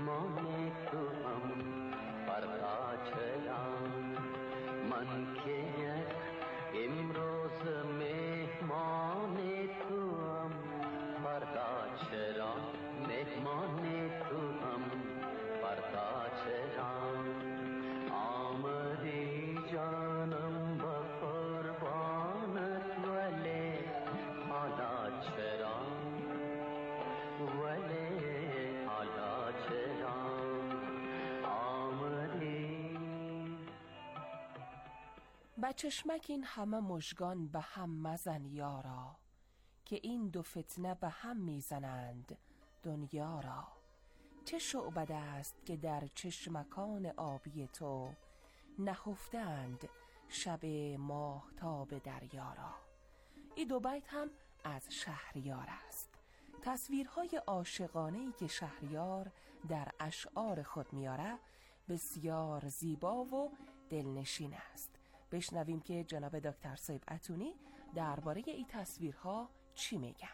مهمان توام فردا چرا من که امروز مهمان توام فردا چرا مهمان توام فردا چرا آمدی جانم با قربانت ولی حالا چرا ولی حالا چرا آمدی. با چشمک این همه مژگان به هم مزن یارا، که این دو فتنه به هم میزنند دنیا را. چه شعبده است که در چشمکان آبی تو، نهفتند شب ماهتاب دریا را. این دو بیت هم از شهریار است. تصویرهای عاشقانه‌ای که شهریار در اشعار خود میاره بسیار زیبا و دلنشین است. بشنویم که جناب دکتر صاحب اتونی درباره این تصویرها چی میگن.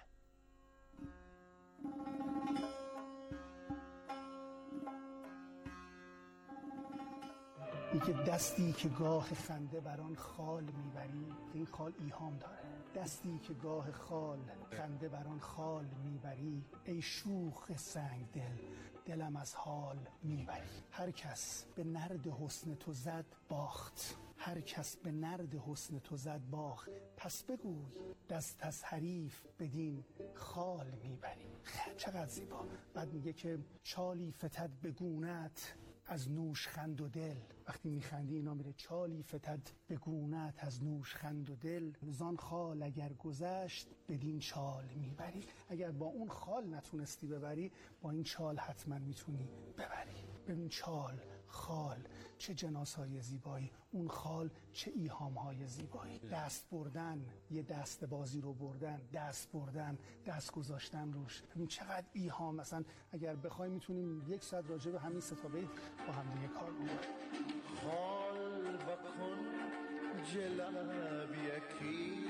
میگه دستی که گاه خنده بران خال میبری، این خال ایهام داره. دستی که گاه خنده بران خال میبری، ای شوخ سنگ دل دلم از حال میبری. هر کس به نرد حسن تو زد باخت، هر کس به نرد حسن تو زد باخت. پس بگوی دست از حریف بدین خال میبری. چقدر زیبا. بعد میگه که چالی فتد به گونت از نوش خند و دل. وقتی میخندی اینا میره چالی فتد به گونت از نوش خند و دل. زان خال اگر گذشت بدین چال میبری. اگر با اون خال نتونستی ببری، با این چال حتما میتونی ببری. ببین چال، خال، چه جناسای زیبایی. اون خال چه ایهامهای زیبایی. دست بردن، یه دست بازی رو بردن، دست بردن، دست گذاشتن روش. ببین چقدر ایهام. مثلا اگر بخوایم میتونیم 1 ساعت راجع به همین سه تا بیت با هم دیگه کار کنیم. خال بکن جلب یکی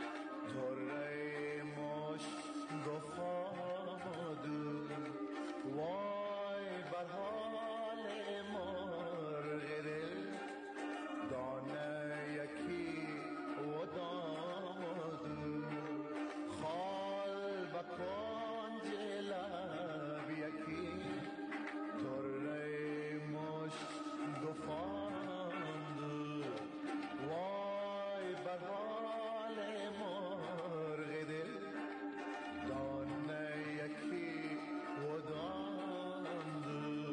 طره ماش گفادو وای بر حال مرغ دل دانه یکی و دامادو. خال بکن جلب یکی طره ماش گفاندو وای بر حال مرغ دل دانه یکی و داندو.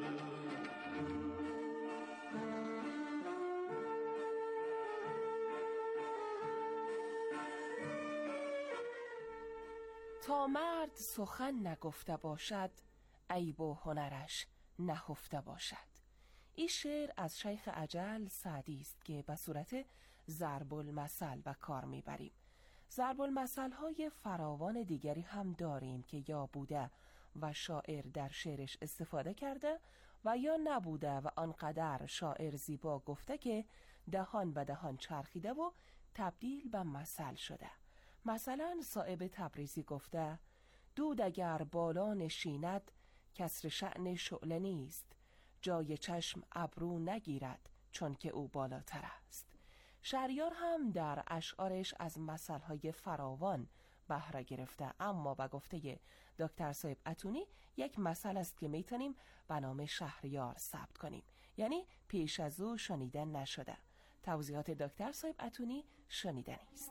تا مرد سخن نگفته باشد، عیب و هنرش نهفته باشد. این شعر از شیخ اجل سعدی است که به صورت ضرب المثل به کار میبریم. ضرب المثل های فراوان دیگری هم داریم که یا بوده و شاعر در شعرش استفاده کرده و یا نبوده و آنقدر شاعر زیبا گفته که دهان به دهان چرخیده و تبدیل به مثل شده. مثلا صائب تبریزی گفته دود اگر بالا نشیند کسر شأن شعله نیست، جای چشم ابرو نگیرد چون که او بالاتر است. شهریار هم در اشعارش از مثلهای فراوان بهره گرفته، اما به گفته دکتر صاحب اتونی یک مثل است که میتونیم به نام شهریار ثبت کنیم، یعنی پیش از او شنیده نشده. توضیحات دکتر صاحب اتونی شنیدنی است.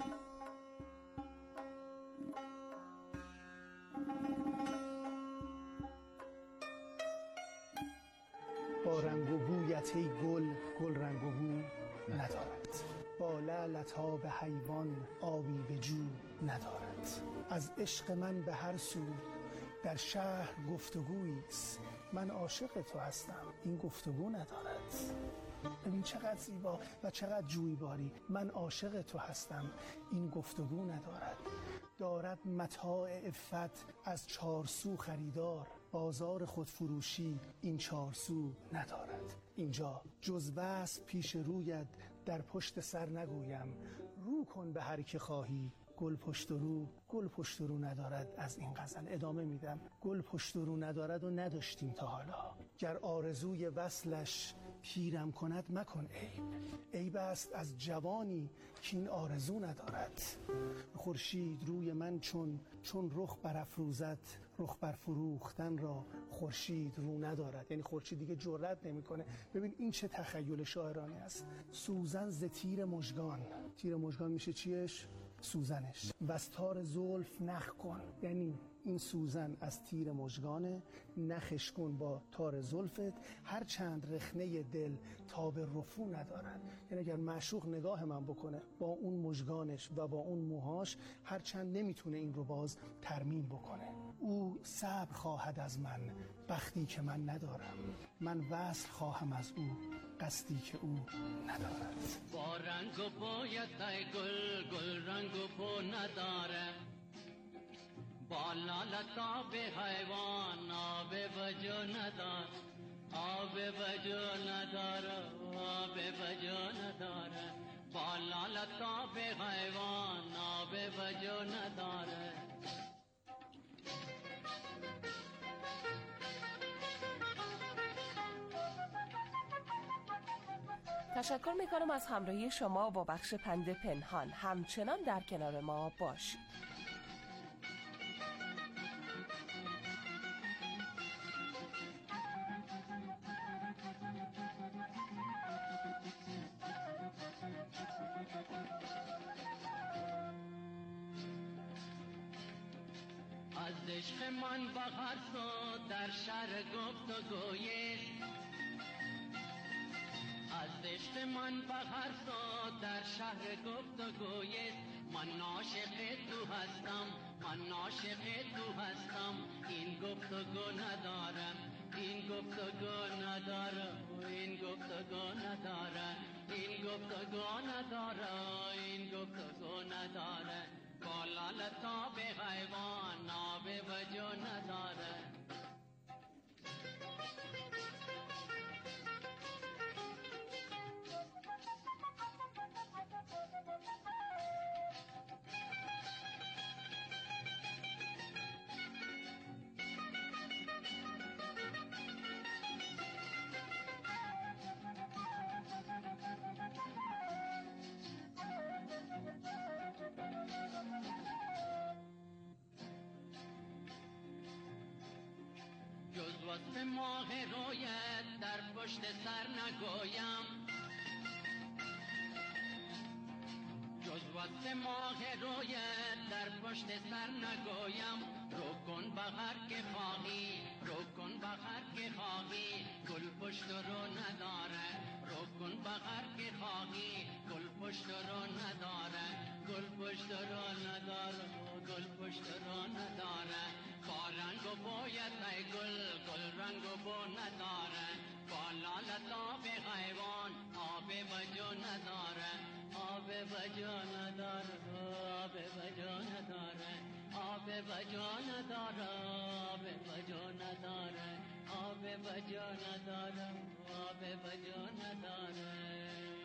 با رنگ و بویت ای گل، گل رنگ و بو ندارد. با لعلت ها به حیوان آبی به جو ندارد. از عشق من به هر سو در شهر گفتگوییست، من عاشق تو هستم این گفتگو ندارد. ببین چقدر زیبا و چقدر جویباری. من عاشق تو هستم این گفتگو ندارد. دارد متاع عفت از 4 سو خریدار، بازار خودفروشی این 4 سو ندارد. اینجا جز بس پیش رویت در پشت سر نگویم، رو کن به هر که خواهی گل پشت رو ندارد. از این غزل ادامه میدم. گل پشت رو ندارد و نداشتیم تا حالا، گر آرزوی وصلش پیرم کند مکن عیب است از جوانی که این آرزو ندارد. خورشید روی من چون رخ برافروزد، رخ بر فروختن را خورشید رو ندارد. یعنی خورشید دیگه جرأت نمیکنه. ببین این چه تخیل شاعرانه است. سوزن ز تیر مژگان میشه چیش؟ سوزنش. وستار زلف نخ کن، یعنی این سوزن از تیر مژگانه، نخش کن با تار زلفت. هر چند رخنه دل تاب رفو ندارد. یعنی اگر معشوق نگاه من بکنه با اون مژگانش و با اون موهاش، هر چند نمیتونه این رو باز ترمیم بکنه. او صبر خواهد از من بختی که من ندارم، من وصل خواهم از او قصدی که او ندارد. با رنگ و بویت ای گل رنگ و بو نداره، با لالت آب حیوان آب وجو نداره، آب وجو نداره، آب وجو نداره، با لالت آب حیوان آب وجو نداره. تشکر میکنم از همراهی شما با بخش پند پنهان. همچنان در کنار ما باشید. از عشق من بغر تو در شهر گفت و گویست، از عشق من بغر تو در شهر گفت و گویست. من عاشق تو هستم، من عاشق تو هستم، این گفت و گو ندارم، این گفت و گو ندارم، این گفت و گو ندارم، این گفت و گو ندارم، این گفت و گو ندارم. با لالت آب حیوان آب وجو نداره. جز وصف ماه رویت در پشت سر نگویم، جز وصف ماه رویت در پشت سر نگویم. رو کن بغر که خواهی، رو کن بغر که خواهی، گل پشت رو نداره. رو کن بغر که خواهی، گل پشت رو نداره، گل پشت رو نداره، گل پشت رو نداره. با رنگ و بویت ای گل رنگ و بو نداره، با لالت آب حیوان آب وجو نداره، آب وجو نداره، آب وجو نداره، آب وجو نداره، آب وجو نداره، آب وجو نداره، آب وجو نداره.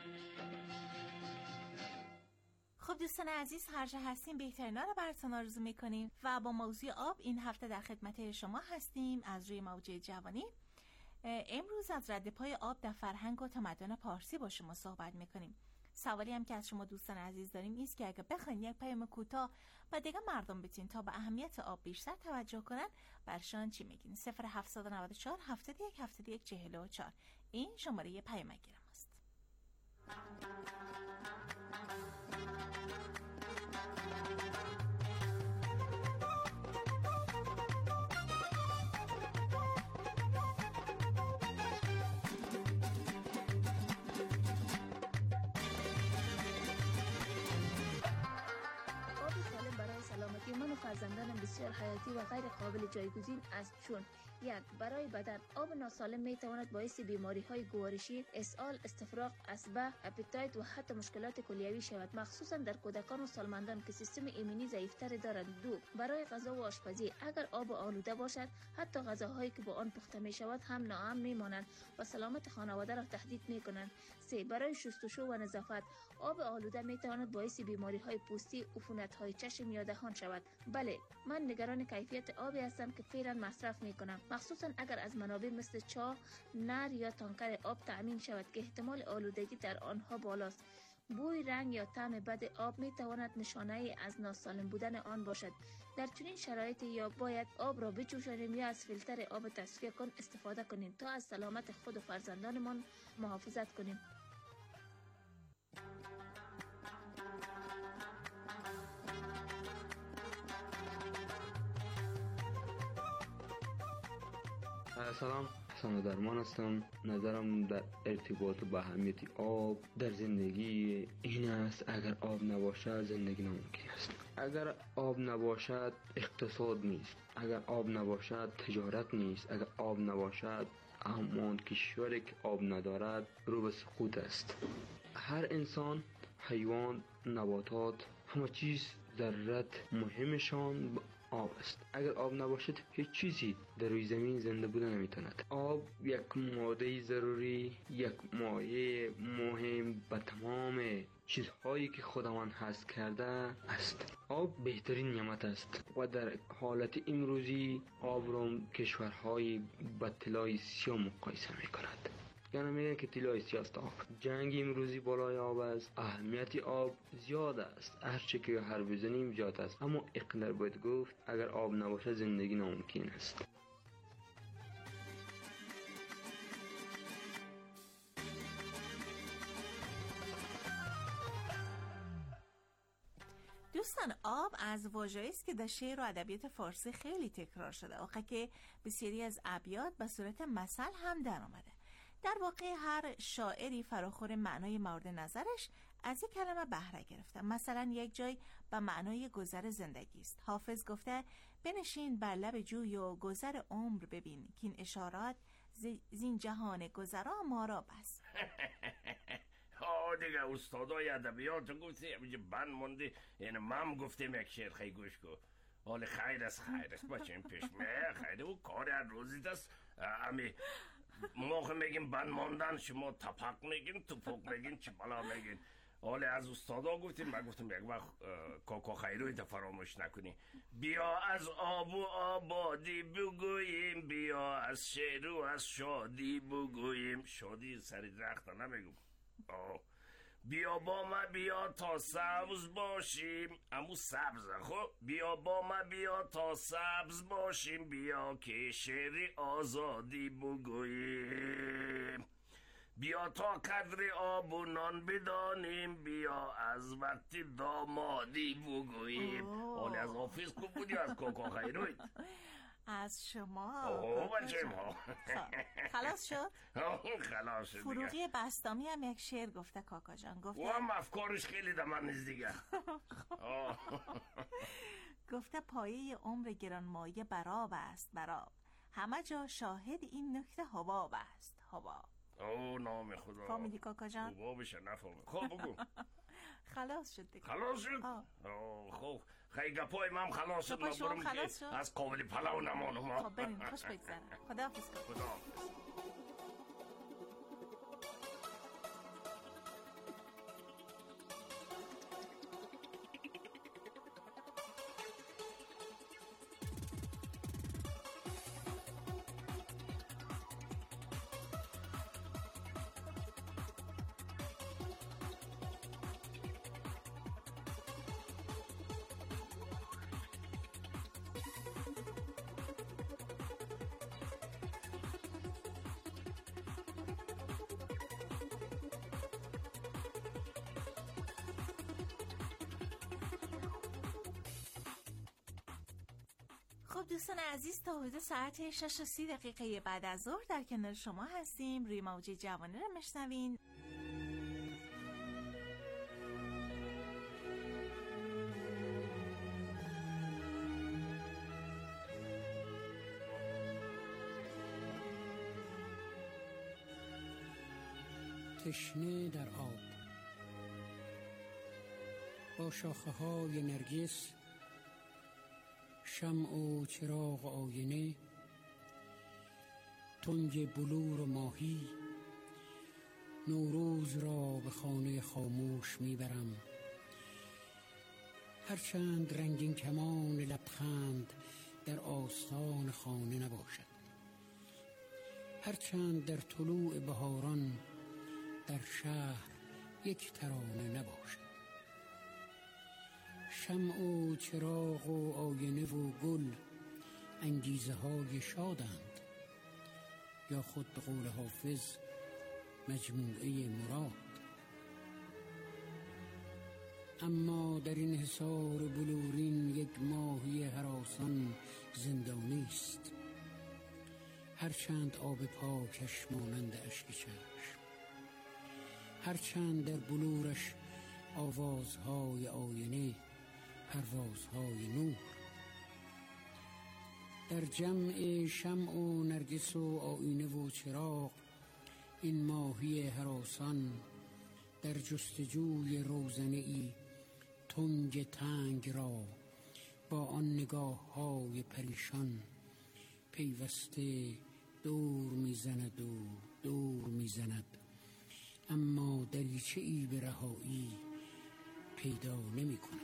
خب دوستان عزیز، هر جا هستیم بهترینا رو براتون آرزو میکنیم و با موضوع آب این هفته در خدمت شما هستیم از روی موجه جوانی. امروز از رد پای آب در فرهنگ و تمدن پارسی با شما صحبت میکنیم. سوالی هم که از شما دوستان عزیز داریم ایست که اگه بخواین یک پیام کوتاه و دیگه مردم بتین تا به اهمیت آب بیشتر توجه کنن، برشان چی میگین؟ 0794 71 71 44 این شماره پیامگیر ماست. من و فرزندانم بسیار حیاتی و غیر قابل جایگزین است، چون یک، برای بدن آب ناسالم می تواند باعث بیماری های گوارشی، اسهال، استفراغ، عصبه، اپیتایت و حتی مشکلات کلیوی شود، مخصوصا در کودکان و سالمندان که سیستم ایمنی ضعیفتر دارند. دو، برای غذا و آشپزی اگر آب آلوده باشد، حتی غذاهایی که با آن پخته می شود هم ناامن می مانند و سلامت خانواده را تهدید می کنند. سه، برای شستشو و نظافت آب آلوده می تواند باعث بیماری های پوستی، عفونت های چشم یا دهان شود. بله، من نگران کیفیت آبی هستم که فعلا مصرف می کنم، مخصوصا اگر از منابع مثل چاه، نهر یا تانکر آب تأمین شود که احتمال آلودگی در آنها بالاست. بوی، رنگ یا طعم بد آب می تواند نشانه از ناسالم بودن آن باشد. در چنین شرایطی یا باید آب را بجوشانیم یا از فیلتر آب تصفیه کن استفاده کنیم تا از سلامت خود و فرزندانمان محافظت کنیم. سلام، حسن درمان هستم. نظرم در ارتباط با اهمیت آب در زندگی این است: اگر آب نباشد زندگی ناممکن است. اگر آب نباشد اقتصاد نیست، اگر آب نباشد تجارت نیست، اگر آب نباشد همان کشوری که آب ندارد رو به سقوط است. هر انسان، حیوان، نباتات، همه چیز ضرورت مهمشان آب است. اگر آب نباشد هیچ چیزی در روی زمین زنده بودن نمیتواند. آب یک ماده ضروری، یک مایع مهم به تمام چیزهایی که خداوند هست کرده است. آب بهترین نعمت است و در حالت امروزی آب را کشورهای با طلای سیاه مقایسه میکند. یعنی میگه که طلای سیاه است آب. جنگ امروزی بالای آب است. اهمیت آب زیاد است. هر چه که هر بزنیم زیاد است. اما اقدر باید گفت اگر آب نباشه زندگی ناممکن است. دوستان، آب از واژه‌ای است که در شعر و ادبیات فارسی خیلی تکرار شده، آخه که بسیاری از ابیات به صورت مثل هم در آمده. در واقع هر شاعری فراخور معنای مورد نظرش از یک کلمه بهره گرفته. مثلا یک جای به معنای گذر زندگی است. حافظ گفته بنشین بر لب جوی و گذر عمر ببین که این اشارات زین جهان گذرا ما را بس. دیگه استادای ادبیات گفتی اینجا بند موندی، یعنی من گفتیم یک شعر خیلی گوش کن. حالا خیر است بچه این پیش خیلی و کار هر روزی دست امی موقع میگیم بند موندن شما تپق میگین، توپق میگین، چی بلا میگین. حالا از استادا گفتیم، من گفتم یک وقت کاکا خیروی تا فراموش نکنی. بیا از آب و آبادی بگوییم، بیا از شعر و از شادی بگوییم. شادی سری درخت نمیگم. بیا با ما بیا تا سبز باشیم، امو سبز خب. بیا با ما بیا تا سبز باشیم، بیا که شعر آزادی بگوییم. بیا تا قدر آب و نان بدانیم، بیا از وقت دامادی بگوییم. حالی از آفیس کو بودی از کاکا خیروی؟ از شما بچه ما خلاص شد؟ خلاص شد. فروغی بستامی هم یک شعر گفته کاکا جان، گفته و هم افکارش خیلی در من نیست دیگه. گفته پایه عمر گرانمایه براب است براب، همه جا شاهد این نکته حباب است حباب. نام خدا. فهمیدی کاکا جان؟ حبابش نفهمید. خب بگو. خلاص شد دیگه. خلاص شد؟ خب خیلی گپای من خلاص شد. ما برم که از قابل پلاو نمانم. خب بریم خوش بگذره. خداحافظ. خداحافظ. خب دوستان عزیز، تا حدود ساعت 6:30 بعد از ظهر در کنار شما هستیم. روی موج جوانی رو میشنوین. تشنه در آب. با شاخه های نرگس، شمع و چراغ آینه، تنگ بلور و ماهی، نوروز را به خانه خاموش میبرم. هرچند رنگین کمان لبخند در آستان خانه نباشد، هرچند در طلوع بهاران در شهر یک ترانه نباشد. شمع و چراغ و آینه و گل انگیزه های شادند، یا خود به قول حافظ مجموعه مراد. اما در این حصار بلورین یک ماهی هراسان زندانی است، هرچند آب پاکش مانند اشک چشم، هرچند در بلورش آوازهای آینه، پروازهای نور. در جمع شمع و نرگس و آینه و چراغ، این ماهی هراسان در جستجوی روزنه‌ای تنگ تنگ را با آن نگاه‌های پریشان پیوسته دور می‌زند و دور می‌زند، اما دریچه‌ای به رهایی پیدا نمی‌کند.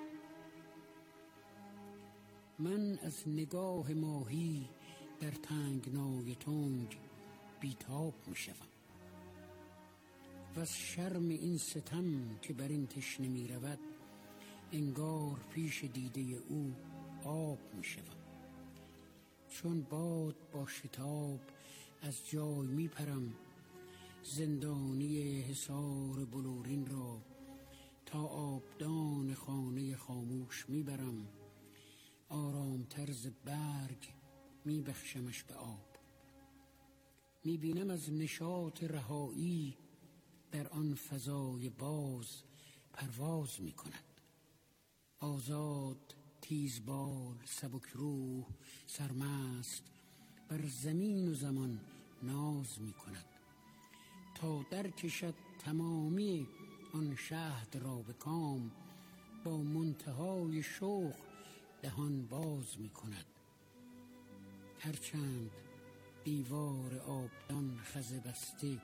من از نگاه ماهی در تنگنای تنگ بیتاب می‌شوم و از شرم این ستم که بر این تشنه می‌رود انگار پیش دیده او آب می‌شوم. چون باد با شتاب از جای می‌پرم، زندانی حصار بلورین را تا آبدان خانه خاموش می‌برم. آرام طرز برگ می‌بخشمش به آب. می‌بینم از نشاط رهایی در آن فضای باز پرواز می‌کند. آزاد، تیزبال، سبکروح، سرمست بر زمین و زمان ناز می‌کند تا در کشد تمامی آن شهد را به کام. با منتهای شوق دهان باز می‌کند. هرچند دیوار آبدان خزه بسته،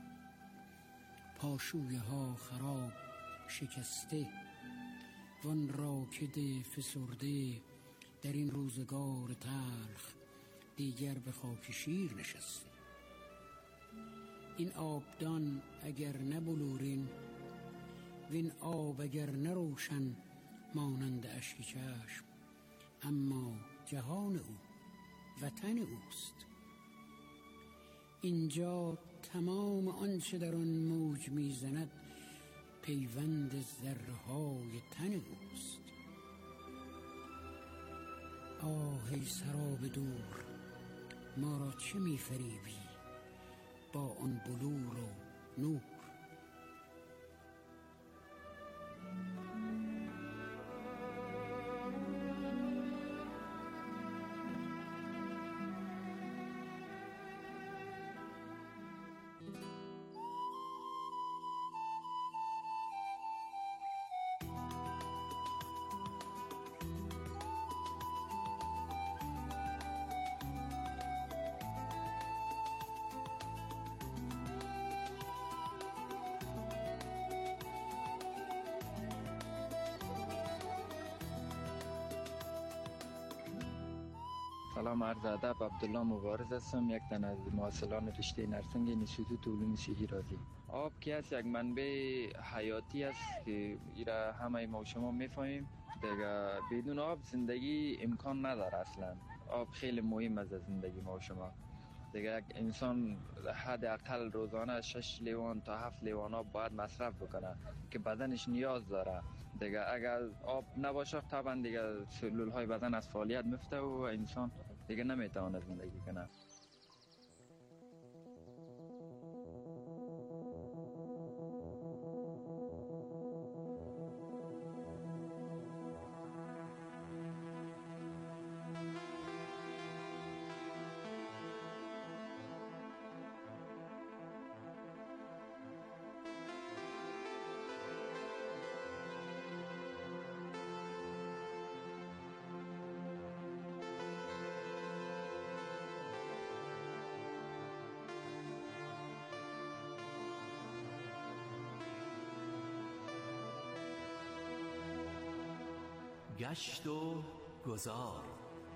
پاشویه ها خراب شکسته، وان راکد فسرده در این روزگار تلخ دیگر به خاک شیر نشسته. این آبدان اگر نه بلورین، وین آب اگر نه روشن مانند اشک چشم، اما جهان او، وطن اوست. اینجا تمام آنچه در آن موج میزند پیوند ذره‌های تن اوست. آه ای سراب دور، ما را چه می‌فریبی با آن بلور و نور؟ سلام، عرض ادب. عبدالله مبارز هستم، یک تن از محصلان رشته نرسنگ انستیتوت علوم صحی رازی. آب که است یک منبع حیاتی است که ایرا همه ما و شما میفهمیم. دیگه بدون آب زندگی امکان نداره اصلا. آب خیلی مهم است از زندگی ما و شما. دیگه یک انسان حداقل روزانه 6 لیوان تا 7 لیوان آب باید مصرف بکنه که بدنش نیاز داره. دیگه اگر آب نباشه طبعا دیگه سلول های بدن از فعالیت میفته و انسان دیگه نمیتونه زندگی کنه. گشت و گذار.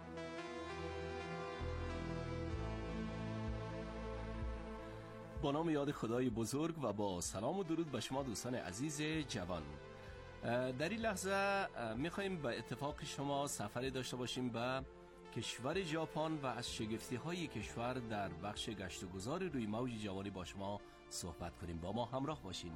با نام یاد خدای بزرگ و با سلام و درود به شما دوستان عزیز جوان. در این لحظه میخواییم به اتفاق شما سفری داشته باشیم به کشور ژاپن و از شگفتی های کشور در بخش گشت و گذار روی موج جوانی با شما صحبت کنیم. با ما همراه باشین.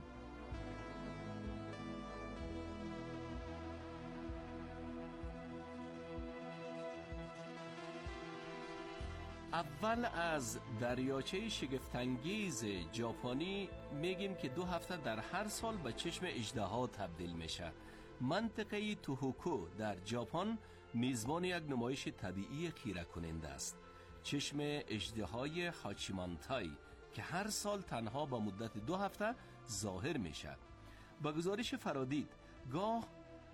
اول از دریاچه شگفت‌انگیز ژاپنی میگیم که 2 هفته در هر سال به چشم اژدها تبدیل میشه. منطقه توهوکو در ژاپن میزبان یک نمایش طبیعی خیره کننده است. چشم اژدهای هاچیمانتای که هر سال تنها با مدت 2 هفته ظاهر میشه. با گزارش فرادید گاه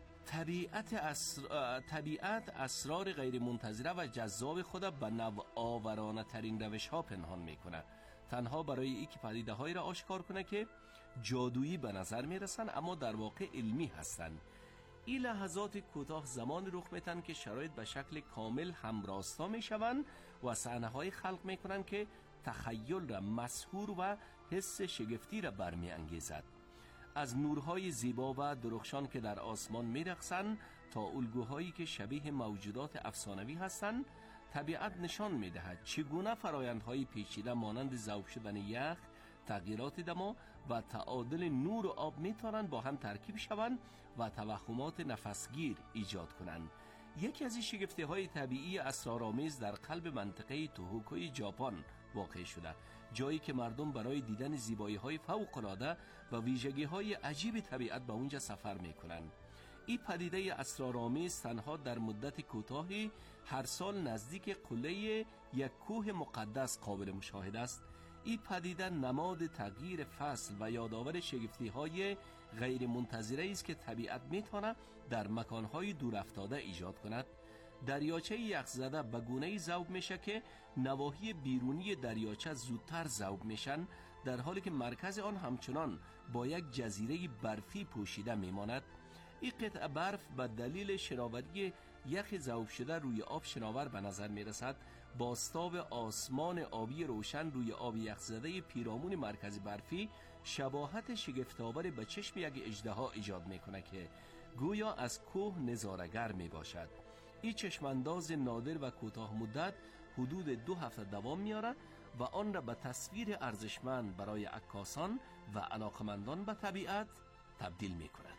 طبیعت اسرار غیر منتظره و جذاب خود به نوآورانه ترین روش ها پنهان میکنه، تنها برای اینکه پدیده هایی را آشکار کنه که جادویی به نظر میرسن اما در واقع علمی هستند. این لحظات کوتاه زمان رخ میتن که شرایط به شکل کامل همراستا میشوند و صحنه های خلق میکنن که تخیل را مسحور و حس شگفتی را برمیانگیزد. از نورهای زیبا و درخشان که در آسمان میرقصند تا الگوهایی که شبیه موجودات افسانوی هستند، طبیعت نشان میدهد چگونه فرایندهای پیچیده مانند ذوب شدن یخ، تغییرات دما و تعادل نور و آب میتوانند با هم ترکیب شوند و توهمات نفسگیر ایجاد کنند. یکی از این شگفتی‌های طبیعی اسرارآمیز در قلب منطقه توهوکوی ژاپن واقع شده، جایی که مردم برای دیدن زیبایی‌های فوق‌العاده و ویژگی‌های عجیب طبیعت به اونجا سفر می‌کنند. این پدیده اسرارآمیز تنها در مدت کوتاهی هر سال نزدیک قله یک کوه مقدس قابل مشاهده است. این پدیده نماد تغییر فصل و یادآور شگفتی‌های غیر منتظره است که طبیعت می‌تواند در مکان‌های دورافتاده ایجاد کند. دریاچه یخزده به گونه‌ای ذوب میشه که نواحی بیرونی دریاچه زودتر ذوب میشن، در حالی که مرکز آن همچنان با یک جزیره برفی پوشیده میماند. این قطعه برف به دلیل شناوری یخ ذوب شده روی آب شناور به نظر میرسد. بازتاب آسمان آبی روشن روی آب یخزده پیرامون مرکز برفی شباهت شگفت‌آور به چشم یک اژدها ایجاد میکنه که گویا از کوه نظاره‌گر میباشد. این چشمانداز نادر و کوتاه مدت حدود 2 هفته دوام میاره و آن را به تصویر ارزشمند برای عکاسان و علاقمندان به طبیعت تبدیل میکند.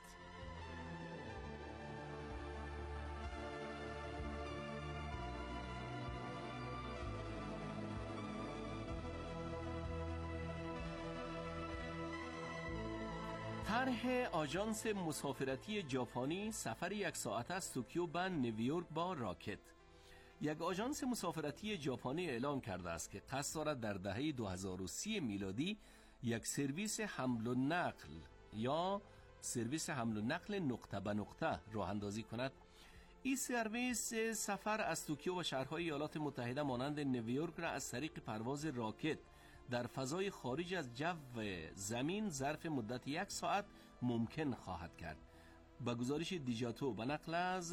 طرح آژانس مسافرتی ژاپنی سفر 1 ساعته از توکیو به نیویورک با راکت. یک آژانس مسافرتی ژاپنی اعلام کرده است که قصد دارد در دهه 2030 میلادی یک سرویس حمل و نقل یا سرویس حمل و نقل نقطه به نقطه راه اندازی کند. این سرویس سفر از توکیو و شهرهای ایالات متحده مانند نیویورک را از طریق پرواز راکت در فضای خارج از جو زمین ظرف مدت 1 ساعت ممکن خواهد کرد. با گزارش دیجاتو و نقل از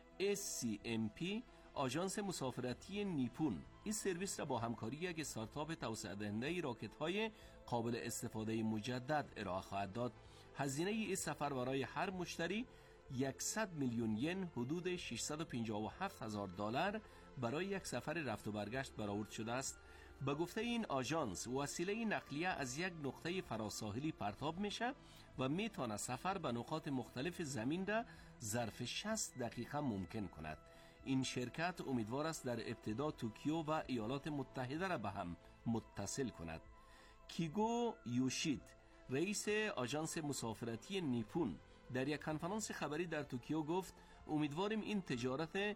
SCMP آژانس مسافرتی نیپون، این سرویس را با همکاری یک استارتاپ توسعه دهنده راکت‌های قابل استفاده مجدد ارائه خواهد داد. هزینه این سفر برای هر مشتری 100 میلیون ین حدود 657,000 دلار برای یک سفر رفت و برگشت برآورد شده است. به گفته این آژانس وسیله نقلیه از یک نقطه فراساحلی پرتاب میشه و میتونه سفر به نقاط مختلف زمین را ظرف 60 دقیقه ممکن کند. این شرکت امیدوار است در ابتدا توکیو و ایالات متحده را به هم متصل کند. کیگو یوشید، رئیس آژانس مسافرتی نیپون، در یک کنفرانس خبری در توکیو گفت امیدواریم این تجارت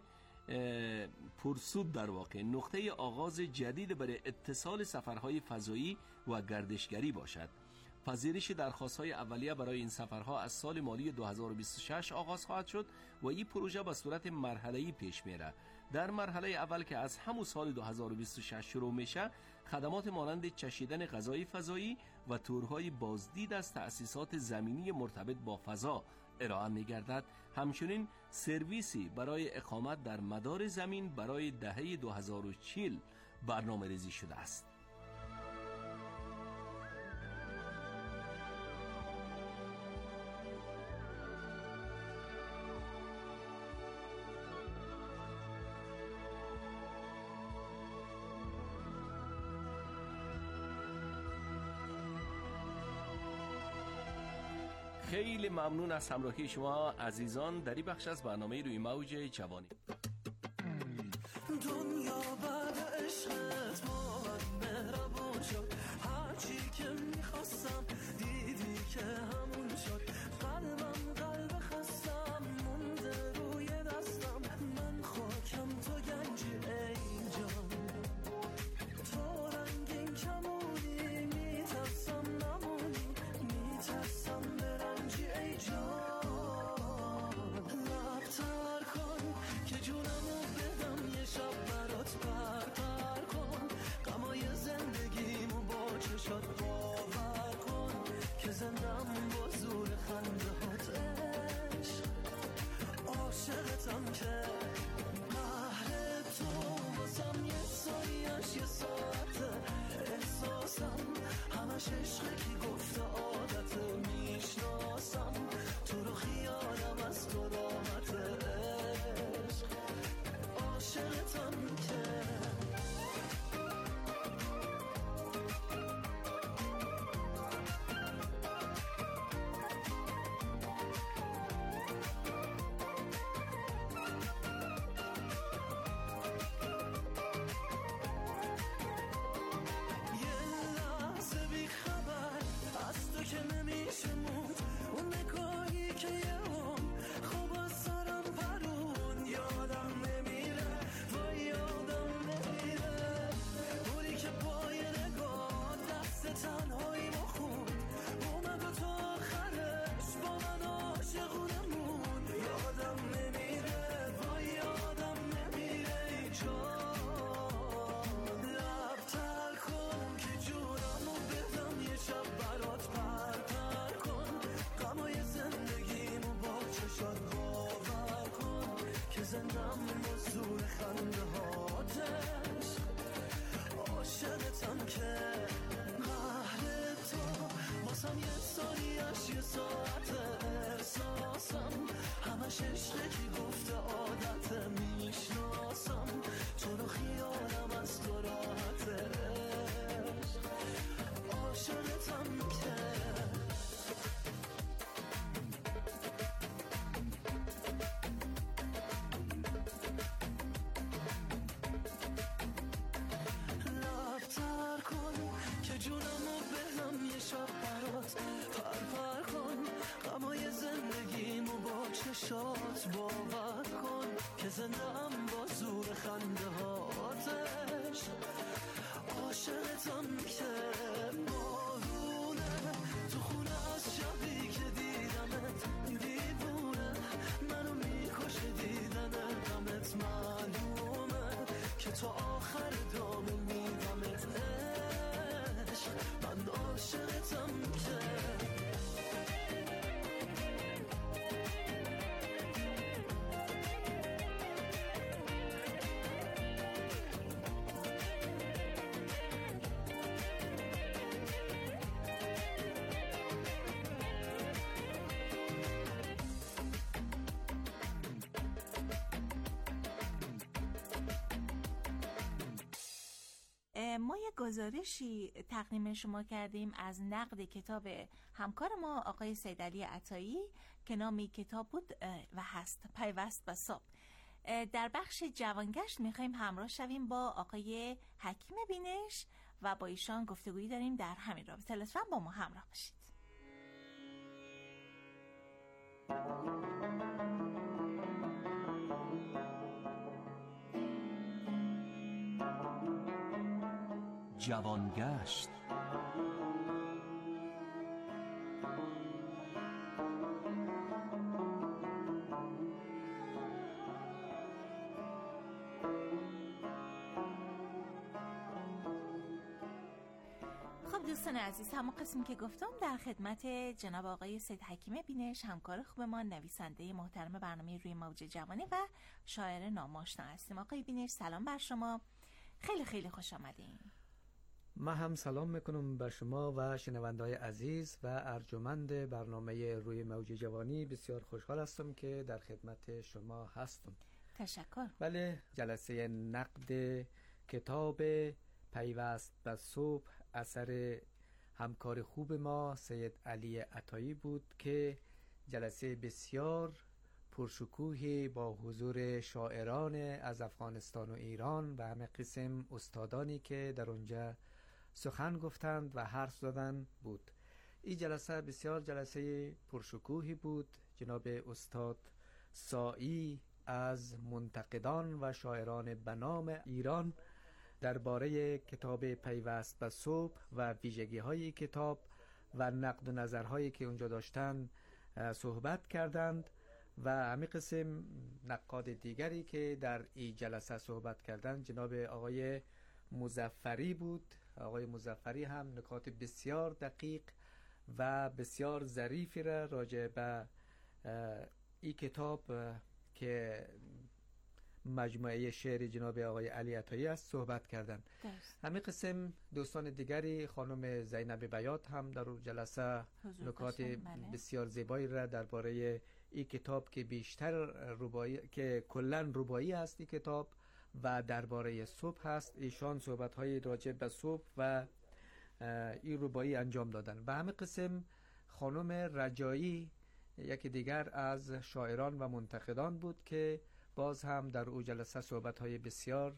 پرسود در واقع نقطه آغاز جدید برای اتصال سفرهای فضایی و گردشگری باشد. پذیرش درخواست‌های اولیه برای این سفرها از سال مالی 2026 آغاز خواهد شد و این پروژه به صورت مرحله‌ای پیش میره. در مرحله اول که از همون سال 2026 شروع میشه، خدمات مانند چشیدن غذای فضایی و تورهای بازدید از تأسیسات زمینی مرتبط با فضا ارائه می‌گردد. همچنین سرویسی برای اقامت در مدار زمین برای دهه 2040 برنامه‌ریزی شده است. خیلی ممنون از همراهی شما عزیزان در این بخش از برنامه روی موج جوانی. دنیا بعد عشقت با من مهربون شد، هرچی که میخواستم دیدی که همون شد. قلبم قلب خستم مونده روی دستم، من خاکم تو گنجی ای جان، تو رنگین کمونی میترسم نمونی، میترسم برنجی ای جان. لبتر کن که جونمو بدم یه شب برات پر کن، غمای زندگیمو با چشات باور کن که زندم با زور خنده هات عشق. عاشقتم که قهر تو واسم یه سایش یه ساعته، احساسم همش عشقه که گفته عادته، میشناسم تو رو خیالم از تو راحته عشق. عاشقتم که زندم با زور خنده هاتش. عاشقتم که قهر تو واسم یه ثانیه‌اش یه ساعت، احساسم همش عشقه که گفته عادته، میشناسم تو رو خیالم از تو راحته عشق. عاشقتم که جونمو بهم یه شب برات پر کن، غمای زندگیمو با چشات باور کن که زندم با زور خنده هاتش. عاشقتم که بارونه تو خونه از شبی که دیدمت، دیوونه منو میکشه دیدن غمت، معلومه که تو آخر دامه میدمت. من عاشقتم که ما یه گزارشی تقدیم شما کردیم از نقد کتاب همکار ما آقای سیدعلی عطایی که نامی کتاب بود و هست پیوست و صبح. در بخش جوانگشت میخوایم همراه شویم با آقای حکیم بینش و با ایشان گفتگویی داریم در همین رابطه. لطفاً با ما همراه باشید. جوانگشت. خب دوستان عزیز، همون قسمی که گفتم در خدمت جناب آقای سید حکیم بینش، همکار خوب ما، نویسنده محترم برنامه روی موج جوانی و شاعر نام‌آشنا هستیم. آقای بینش سلام بر شما، خیلی خیلی خوش آمدین. من هم سلام میکنم به شما و شنونده‌های عزیز و ارجمند برنامه روی موج جوانی. بسیار خوشحال هستم که در خدمت شما هستم. تشکر. بله، جلسه نقد کتاب پیوست به صبح اثر همکار خوب ما سید علی عطایی بود که جلسه بسیار پرشکوهی با حضور شاعران از افغانستان و ایران و همه قسم استادانی که در اونجا سخن گفتند و حرف زدند بود. این جلسه بسیار جلسه پرشکوهی بود. جناب استاد سائی از منتقدان و شاعران بنام ایران درباره کتاب پیوست به صبح و ویژگی های کتاب و نقد و نظرهایی که اونجا داشتن صحبت کردند و همین قسم نقاد دیگری که در این جلسه صحبت کردند جناب آقای مظفری بود. آقای مظفری هم نکات بسیار دقیق و بسیار ظریفی را راجع به این کتاب که مجموعه شعر جناب آقای علی عطایی است صحبت کردند. همین قسم دوستان دیگری خانم زینب بیات هم در جلسه نکات بسیار زیبایی را درباره این کتاب که بیشتر ربایی که کلا ربایی است این کتاب و درباره صبح هست، ایشان صحبت های راجع به صبح و این ربایی انجام دادن. و همین قسم خانم رجایی یکی دیگر از شاعران و منتقدان بود که باز هم در او جلسه صحبت‌های بسیار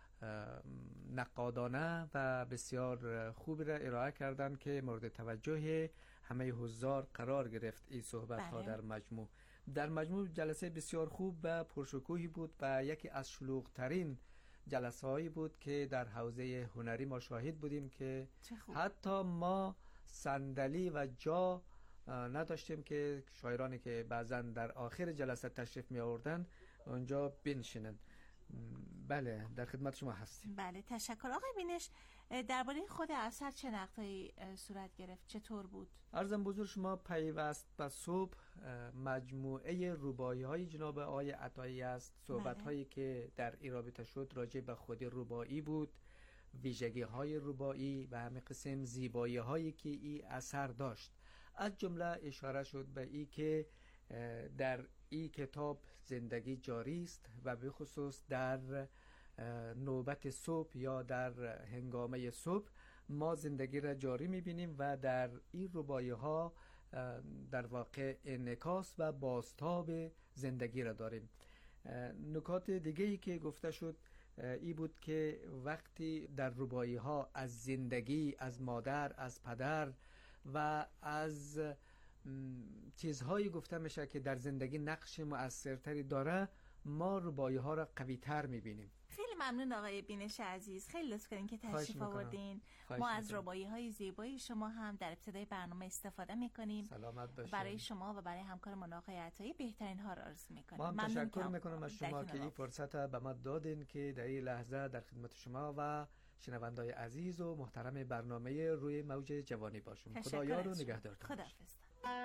نقادانه و بسیار خوبی را ارائه کردند که مورد توجه همه حضار قرار گرفت. این صحبت‌ها در مجموع جلسه بسیار خوب و پرشکوهی بود و یکی از شلوغ‌ترین جلسه‌هایی بود که در حوزه هنری ما شاهد بودیم که حتی ما صندلی و جا نداشتیم که شاعرانی که بعضا در آخر جلسه تشریف می آوردن اونجا بنشینن. بله، در خدمت شما هستیم. بله، تشکر. آقای بینش، درباره خود اثر چه نقدهایی صورت گرفت؟ چطور بود؟ عرضم بزرگ شما پیوست به صبح مجموعه ربایی های جناب آقای عطایی است. صحبت هایی که در این رابطه شد راجع به خود ربایی بود، ویژگی های ربایی و همه قسم زیبایی هایی که این اثر داشت. از جمله اشاره شد به ای که در این کتاب زندگی جاری است و به خصوص در نوبت صبح یا در هنگامه صبح ما زندگی را جاری می‌بینیم و در این ربایی ها در واقع انعکاس و بازتاب زندگی را داریم. نکات دیگه‌ای که گفته شد ای بود که وقتی در ربایی ها از زندگی، از مادر، از پدر و از چیزهایی گفته میشه که در زندگی نقش مؤثرتری داره، ما ربایی ها را قوی تر میبینیم. خیلی ممنون آقای بینش عزیز، خیلی لطف کردین که تشریف آوردین. ما از ربایی های زیبایی شما هم در ابتدای برنامه استفاده میکنیم. سلامت باشید. برای شما و برای همکارمون آقای عطایی بهترین ها را آرزو میکنیم. ما هم تشکر میکنم از شما که این فرصت به ما دادین که در این لحظه در خدمت شما و شنونده‌های عزیز و محترم برنامه روی موج جوانی باشم. خدایا رو نگهدارتون. خداحافظ.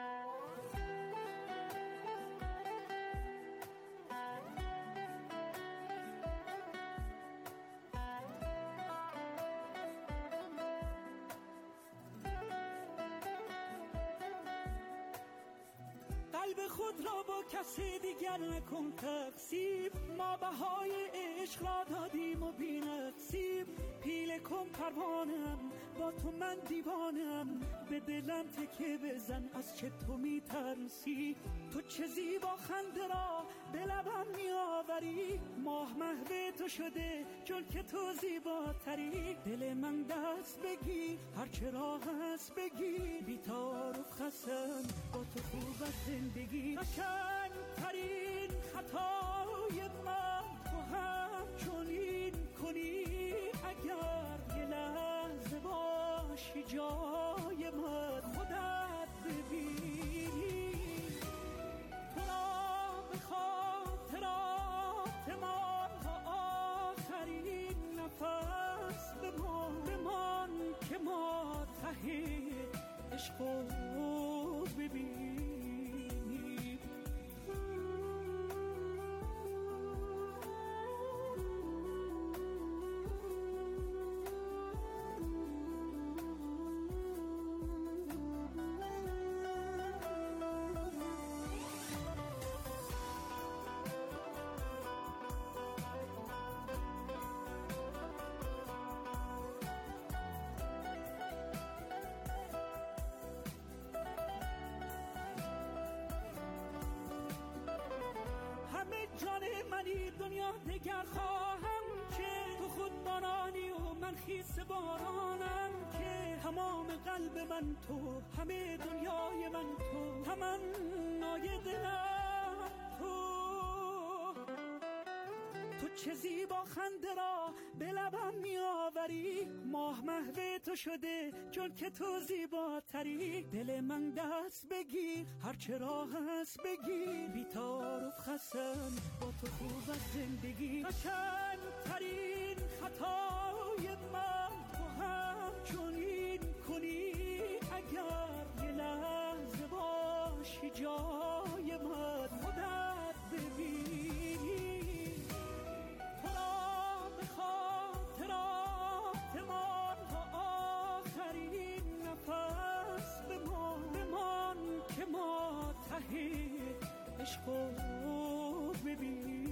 قلب خود را با کسی دیگر نکن تقسیم، ما بهای عشق را دادیم و بی نقصیم. پیله کن پروانم، با تو من دیوانم، به دلم تکه بزن از چه تو میترسی. تو چه زیبا خنده را به لبم میآوری، ماه محو تو شده چون که تو زیباتری. دل من دست بگی هرچه راه هست بگی، بی تعارف خستم با تو خوب از زندگی. نکن ترین خطای من تو هم چنین کنی، اگر یه لحظه باشی جای من خودت ببینی. تو را به خاطرات من تا آخرین نفس بمان که ما ته عشقو ببینیم. جان منی دنیا دگر خواهم که تو خود بارانی و من خیس بارانم، که تمام قلب من تو، همه دنیای من تو، تمنای دلم تو چه زیبا خنده را به لبم میآوری، ماه محو تو شده چون که تو زیباتری. دل من دست بگیر هرچه راه هست بگیر، بی تعارف خستم با تو خوب از زندگی. قشنگترین خطای من تو همچنین کنی، اگر یه لحظه باشی جای من خودت ببینی. تو را به خاطرات من تا آخرین نفس بمان که ما ته عشقو ببینیم.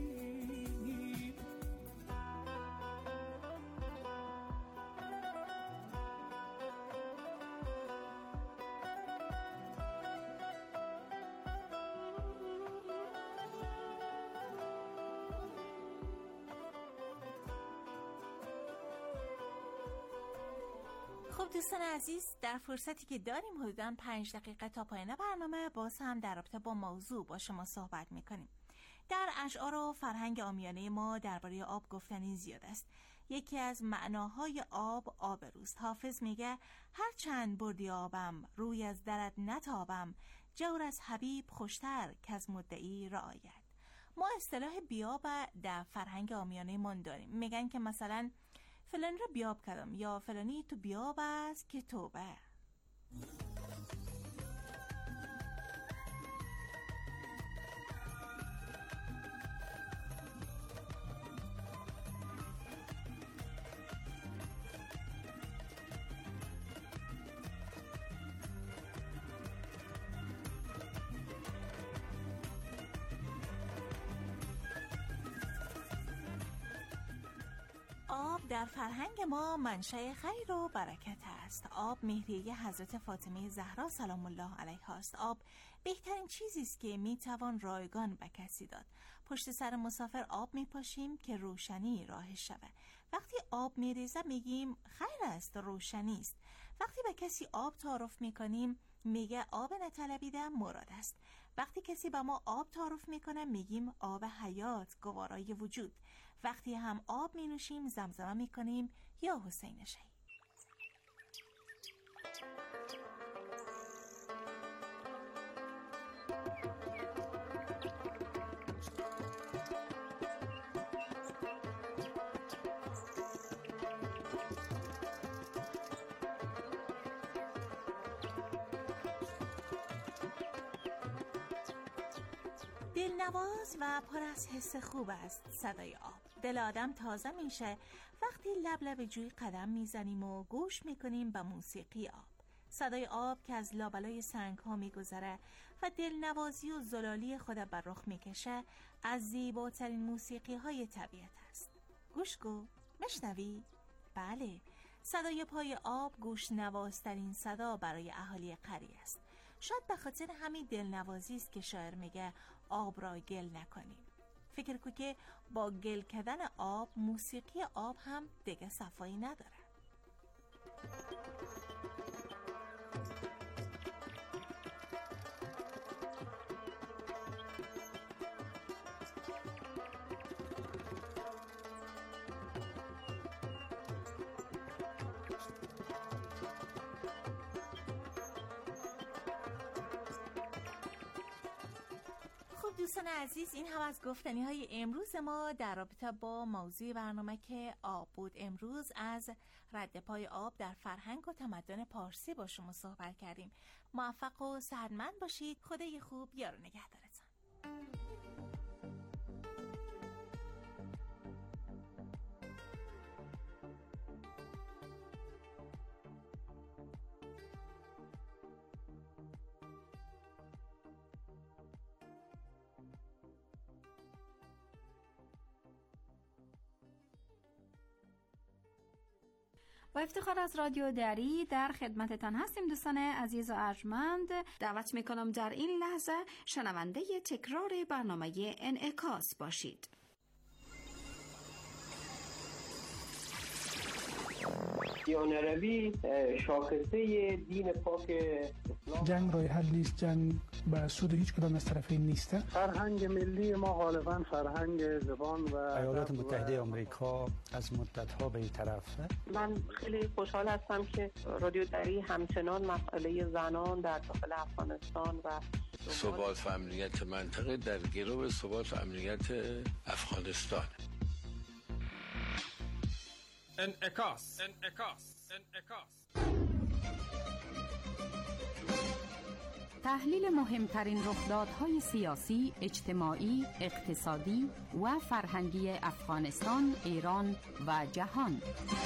خب دوستان عزیز، در فرصتی که داریم حدوداً 5 دقیقه تا پایان برنامه باز هم در رابطه با موضوع با شما صحبت میکنیم. در اشعار و فرهنگ عامیانه ما درباره آب گفتنی زیاد است. یکی از معناهای آب روست. حافظ میگه هر چند بردی آبم روی از درت نتابم، جور از حبیب خوشتر که از مدعی رعایت. ما اصطلاح بیاب در فرهنگ عامیانه ما داریم. میگن که مثلا فلان را بیاب کردم یا فلانی تو بیاب است که توبه. آب در فرهنگ ما منشأ خیر و برکت است. آب مهریه حضرت فاطمه زهرا سلام الله علیها است. آب بهترین چیزی است که میتوان رایگان به کسی داد. پشت سر مسافر آب میپاشیم که روشنی راهش شود. وقتی آب میریزه میگیم خیر است، روشنی است. وقتی به کسی آب تعارف میکنیم میگه آب نطلبیده مراد است. وقتی کسی به ما آب تعارف میکنه میگیم آب حیات، گوارای وجود. وقتی هم آب می نوشیم زمزمه می کنیم یا حسین شهید. دلنواز و پر از حس خوب است صدای آب. دل آدم تازه میشه وقتی لب لب جوی قدم میزنیم و گوش میکنیم به موسیقی آب. صدای آب که از لابلای سنگ ها میگذره و دلنوازی و زلالی خود بر رخ میکشه از زیباترین موسیقی های طبیعت است. گوشگو مشنوی؟ بله، صدای پای آب گوش نوازترین صدا برای اهالی قریه است. شاید به خاطر همین دلنوازی است که شاعر میگه آب را گل نکنیم. فکر کو که با گل کردن آب موسیقی آب هم دیگه صفایی نداره. دوستان عزیز، این هم از گفتنی های امروز ما در رابطه با موضوع برنامه که آب بود. امروز از رد پای آب در فرهنگ و تمدن پارسی با شما صحبت کردیم. موفق و صحتمند باشید. خدای خوب یار و نگهدارتان. با افتخار از رادیو دری در خدمتتان هستیم دوستان عزیز و ارجمند. دعوت میکنم در این لحظه شنونده تکرار برنامه انعکاس باشید. دیانروی شاخصه دین پاک اسلام. جنگ راه حل نیست، جنگ به سود هیچ کدام از طرفین نیست. فرهنگ ملی ما غالبا فرهنگ زبان و ایالات متحده آمریکا از مدت‌ها به این طرفه. من خیلی خوشحال هستم که رادیو دری همچنان مسئله زنان در داخل افغانستان و ثبات و امنیت منطقه در گرو ثبات و امنیت افغانستان. انعکاس. تحلیل مهمترین رخدادهای سیاسی، اجتماعی، اقتصادی و فرهنگی افغانستان، ایران و جهان.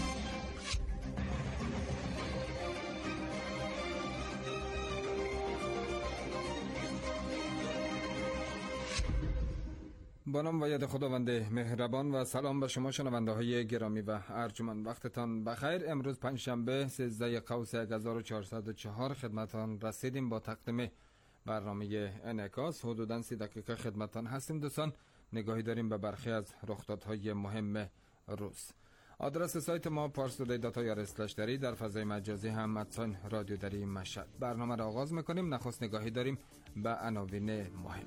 با نام و یاد خداوند مهربان و سلام به شما شنونده های گرامی و ارجمند. وقتتان بخیر. امروز پنجشنبه 13 قوس 1404 خدمتان رسیدیم با تقدیم برنامه انعکاس. حدوداً 30 دقیقه خدمتان هستیم دوستان. نگاهی داریم به برخی از رخدادهای مهم روز. آدرس سایت ما parstoday.ir/dari، در فضای مجازی هم @رادیو دری مشهد. برنامه را آغاز میکنیم. نخست نگاهی داریم به عناوین مهم.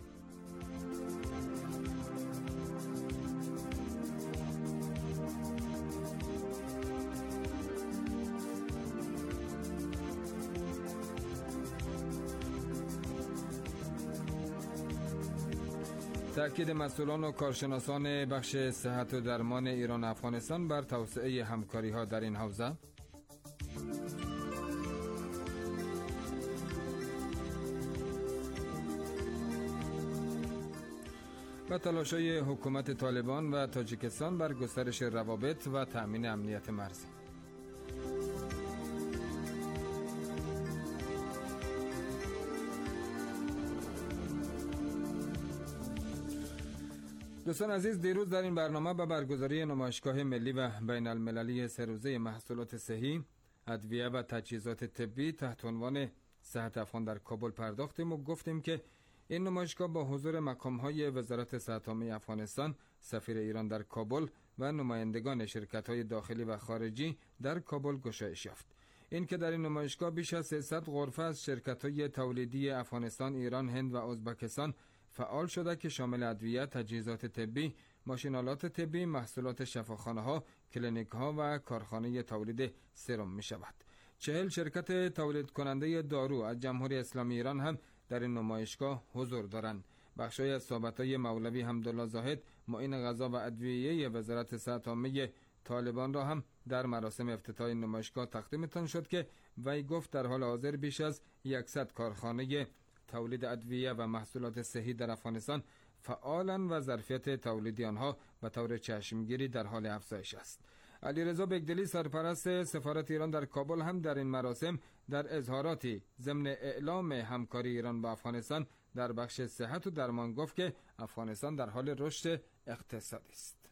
تأکید مسئولان و کارشناسان بخش صحت و درمان ایران و افغانستان بر توسعه همکاری ها در این حوزه. و تلاش‌های حکومت طالبان و تاجیکستان بر گسترش روابط و تأمین امنیت مرزی. دوستان عزیز، دیروز در این برنامه به برگزاری نمایشگاه ملی و بین المللی 3 روزه محصولات صحی، ادویه و تجهیزات طبی تحت عنوان صحت افغان در کابل پرداختیم و گفتیم که این نمایشگاه با حضور مقام‌های وزارت صحت عامه افغانستان، سفیر ایران در کابل و نمایندگان شرکت‌های داخلی و خارجی در کابل گشایش یافت. این که در این نمایشگاه بیش از 300 غرفه از شرکت‌های تولیدی افغانستان، ایران، هند و ازبکستان فعال شده که شامل ادویه، تجهیزات طبی، ماشین‌آلات طبی، محصولات شفاخانه‌ها، کلینیک‌ها و کارخانه تولید سرم می‌شود. 40 شرکت تولید کننده دارو از جمهوری اسلامی ایران هم در این نمایشگاه حضور دارند. بخشی از صحبت‌های مولوی حمدالله زاهد، معین غذا و ادویه وزارت صحت عامه طالبان را هم در مراسم افتتاح نمایشگاه تقدیمتان شد که وی گفت در حال حاضر بیش از 100 کارخانه تولید ادویه و محصولات صحی در افغانستان فعالند و ظرفیت تولیدی آنها به طور چشمگیری در حال افزایش است. علیرضا بگدلی، سرپرست سفارت ایران در کابل، هم در این مراسم در اظهاراتی ضمن اعلام همکاری ایران با افغانستان در بخش صحت و درمان گفت که افغانستان در حال رشد اقتصادی است.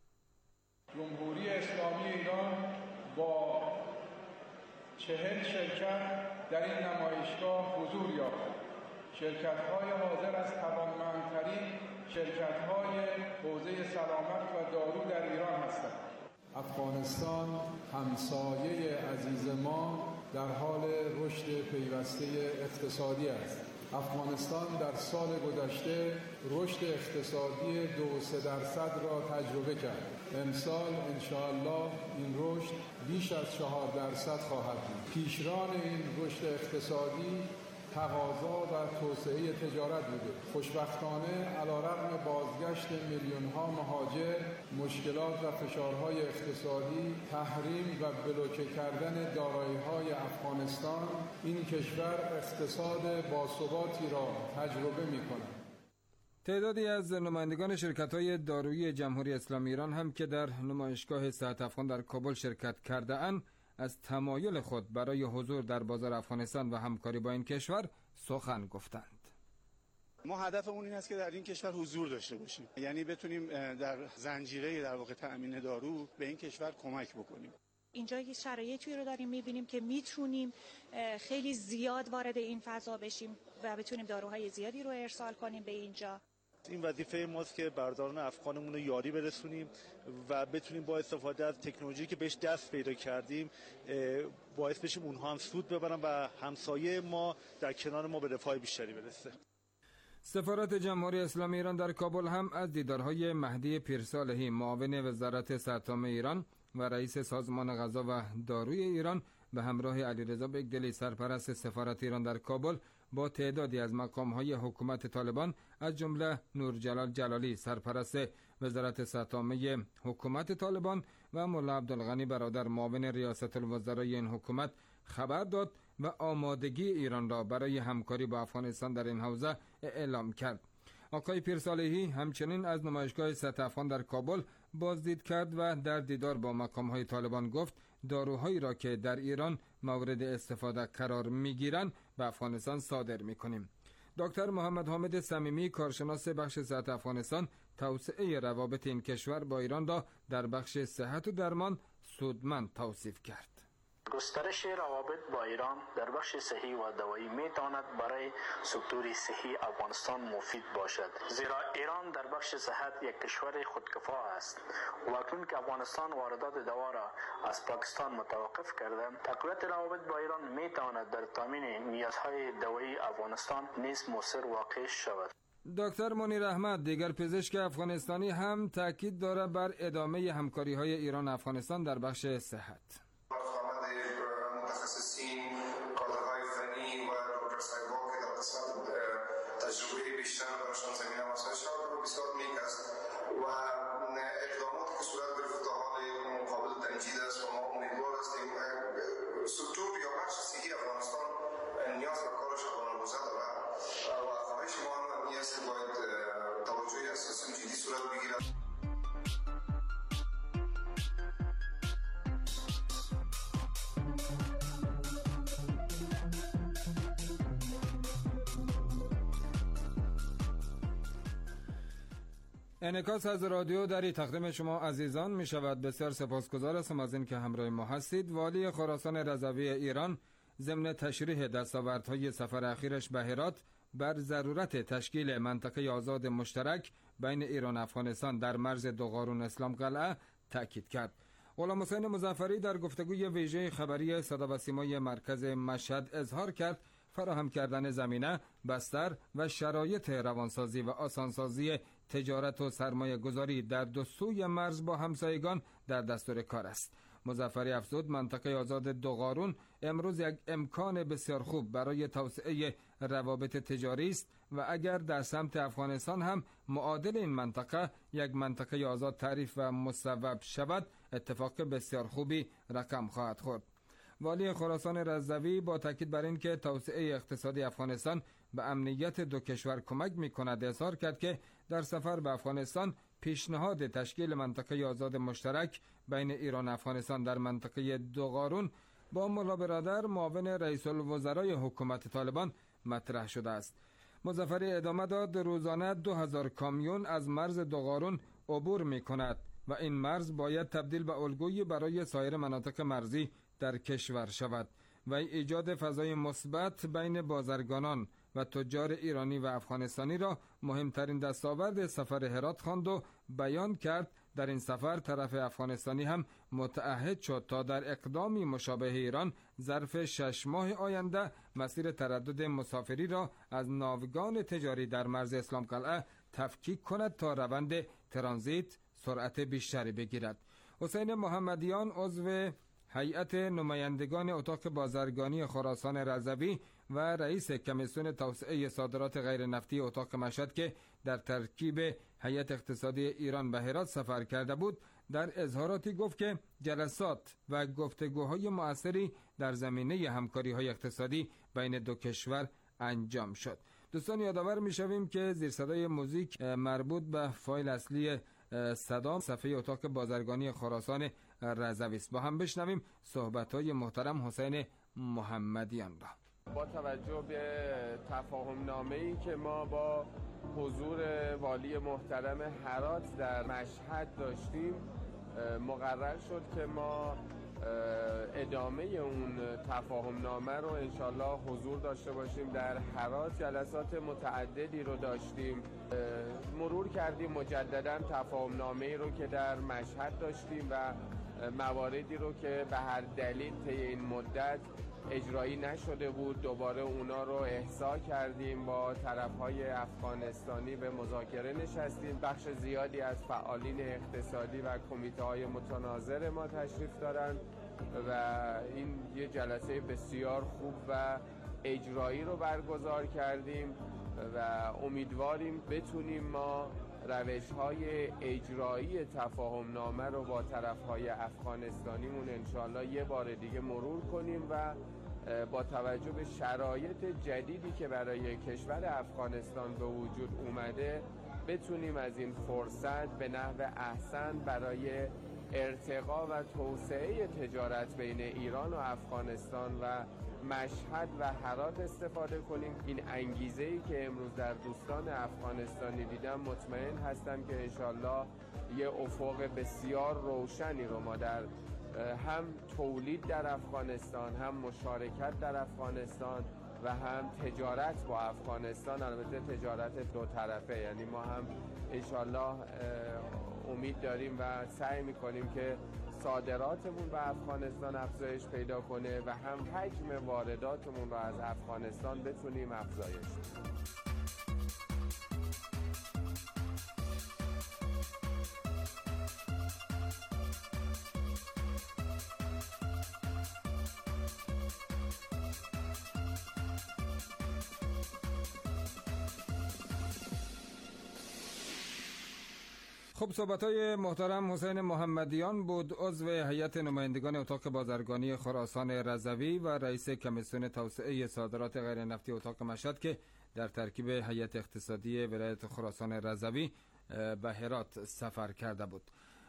جمهوری اسلامی ایران با 40 شرکت در این نمایشگاه حضور یافت. شرکت‌های حاضر از توانمندترین شرکت‌های حوزه سلامت و دارو در ایران هستند. افغانستان همسایه عزیز ما در حال رشد پیوسته اقتصادی است. افغانستان در سال گذشته رشد اقتصادی 2-3% را تجربه کرد. امسال انشاءالله این رشد بیش از 4% خواهد بود. پیشران این رشد اقتصادی تقاضا در توسعه تجارت بوده. خوشبختانه علیرغم بازگشت میلیون‌ها مهاجر، مشکلات و فشارهای اقتصادی، تحریم و بلوکه کردن دارایی‌های افغانستان، این کشور اقتصاد باثباتی را تجربه می‌کند. تعدادی از نمایندگان شرکت‌های دارویی جمهوری اسلامی ایران هم که در نمایشگاه صحت افغان در کابل شرکت کرده اند، از تمایل خود برای حضور در بازار افغانستان و همکاری با این کشور سخن گفتند. ما هدفمون این است که در این کشور حضور داشته باشیم، یعنی بتونیم در زنجیره در واقع تأمین دارو به این کشور کمک بکنیم. اینجا یه شرایطی رو داریم می‌بینیم که میتونیم خیلی زیاد وارد این فضا بشیم و بتونیم داروهای زیادی رو ارسال کنیم به اینجا. این وظیفه ماست که برادران افغانمون رو یاری برسونیم و بتونیم با استفاده از تکنولوژی که بهش دست پیدا کردیم باعث بشیم اونها هم سود ببرن و همسایه ما در کنار ما به رفاه بیشتری برسه. سفارت جمهوری اسلامی ایران در کابل هم از دیدارهای مهدی پیرصالحی، معاون وزارت صحت عامه ایران و رئیس سازمان غذا و داروی ایران به همراه علیرضا بگدلی، سرپرست سفارت ایران در کابل، با تعدادی از مقام‌های حکومت طالبان از جمله نورجلال جلالی، سرپرست وزارت صحت عامه حکومت طالبان، و ملا عبدالغنی برادر، معاون ریاست الوزرای این حکومت، خبر داد و آمادگی ایران را برای همکاری با افغانستان در این حوزه اعلام کرد. آقای پیرصالحی همچنین از نمایشگاه صحت افغان در کابل بازدید کرد و در دیدار با مقام‌های طالبان گفت داروهایی را که در ایران مورد استفاده قرار می‌گیرند به افغانستان صادر می‌کنیم. دکتر محمد حامد صمیمی، کارشناس بخش صحت افغانستان، توسعه روابط این کشور با ایران را در بخش صحت و درمان سودمند توصیف کرد. گسترش روابط با ایران در بخش صحی و دوایی میتواند برای سکتور صحی افغانستان مفید باشد، زیرا ایران در بخش صحت یک کشور خودکفا است و اکنون که افغانستان واردات دوا را از پاکستان متوقف کرده، تقویت روابط با ایران میتواند در تامین نیازهای دوایی افغانستان نیز مؤثر واقع شود. دکتر منیر احمد، دیگر پزشک افغانستانی، هم تاکید دارد بر ادامه همکاری‌های ایران افغانستان در بخش صحت. کادرهای فنی و دکتر صاحب‌ها که در قسمت تجربه بیشتر براشان زمینه مسائل شد بسیار نیک است و اقداماتی که صورت گرفته تا حال مقابل تنجید است و ما امیدوار هستیم سکتور یا بخش صحی افغانستان نیاز به کار شبانه روزه دارد و خواهش ما هم این است که باید توجه اساسی جدی صورت بگیرد. انعکاس از رادیو دری تقدیم شما عزیزان می شود. بسیار سپاسگزار هستم از این که همراه ما هستید. والی خراسان رضوی ایران ضمن تشریح دستاوردهای سفر اخیرش به هرات بر ضرورت تشکیل منطقه آزاد مشترک بین ایران و افغانستان در مرز دوغارون اسلام قلعه تاکید کرد. غلام حسین مظفری در گفتگوی ویژه خبری صدا و سیمای مرکز مشهد اظهار کرد فراهم کردن زمینه، بستر و شرایط روانسازی و آسانسازی تجارت و سرمایه گذاری در دو سوی مرز با همسایگان در دستور کار است. مظفری افزود منطقه آزاد دوغارون امروز یک امکان بسیار خوب برای توسعه روابط تجاری است و اگر در سمت افغانستان هم معادل این منطقه یک منطقه آزاد تعریف و مصوب شود، اتفاق بسیار خوبی رقم خواهد خورد. والی خراسان رضوی با تاکید بر این که توسعه اقتصادی افغانستان به امنیت دو کشور کمک می‌کند اظهار کرد که در سفر به افغانستان پیشنهاد تشکیل منطقه آزاد مشترک بین ایران و افغانستان در منطقه دوغارون با ملا برادر، معاون رئیس الوزرای حکومت طالبان مطرح شده است. مظفری ادامه داد روزانه 2000 کامیون از مرز دوغارون عبور می‌کند و این مرز باید تبدیل به الگویی برای سایر مناطق مرزی در کشور شود و ایجاد فضای مثبت بین بازرگانان و تجار ایرانی و افغانستانی را مهمترین دستاورد سفر هرات خواند و بیان کرد در این سفر طرف افغانستانی هم متعهد شد تا در اقدامی مشابه ایران ظرف 6 ماه آینده مسیر تردد مسافری را از ناوگان تجاری در مرز اسلام قلعه تفکیک کند تا روند ترانزیت سرعت بیشتری بگیرد. حسین محمدیان، عضو هیئت نمایندگان اتاق بازرگانی خراسان رضوی و رئیس کمیسیون توسعه صادرات غیر نفتی اتاق مشهد که در ترکیب هیئت اقتصادی ایران به هرات سفر کرده بود، در اظهاراتی گفت که جلسات و گفتگوهای مؤثری در زمینه همکاری‌های اقتصادی بین دو کشور انجام شد. دوستان یادآور می‌شویم که زیر صدای موزیک مربوط به فایل اصلی صدا صفحه اتاق بازرگانی خراسان رضوی است. با هم بشنویم صحبت‌های محترم حسین محمدیان را. با توجه به تفاهم نامه‌ای که ما با حضور والی محترم هرات در مشهد داشتیم، مقرر شد که ما ادامه اون تفاهم نامه رو انشالله حضور داشته باشیم در هرات. جلسات متعددی رو داشتیم، مرور کردیم مجددا تفاهم نامه‌ای رو که در مشهد داشتیم و مواردی رو که به هر دلیل طی این مدت اجرایی نشده بود دوباره اونا رو احصا کردیم. با طرف‌های افغانستانی به مذاکره نشستیم. بخش زیادی از فعالین اقتصادی و کمیته‌های متناظر ما تشریف دارن و این یه جلسه بسیار خوب و اجرایی رو برگزار کردیم و امیدواریم بتونیم ما روش‌های اجرایی تفاهم نامه رو با طرف‌های افغانستانیمون انشالله یه بار دیگه مرور کنیم و با توجه به شرایط جدیدی که برای کشور افغانستان به وجود اومده بتونیم از این فرصت به نحو احسن برای ارتقا و توسعه تجارت بین ایران و افغانستان و مشهد و هرات استفاده کنیم. این انگیزه‌ای که امروز در دوستان افغانستانی دیدم مطمئن هستم که انشالله یه افق بسیار روشنی رو ما در هم تولید در افغانستان، هم مشارکت در افغانستان و هم تجارت با افغانستان، البته تجارت دو طرفه، یعنی ما هم انشالله امید داریم و سعی میکنیم که صادراتمون به افغانستان افزایش پیدا کنه و هم حجم وارداتمون رو از افغانستان بتونیم افزایش بدیم. خب صحبت‌های محترم حسین محمدیان بود، عضو هیئت نمایندگان اتاق بازرگانی خراسان رضوی و رئیس کمیسیون توسعه صادرات غیر نفتی اتاق مشهد که در ترکیب هیئت اقتصادی ولایت خراسان رضوی به هرات سفر کرده بود.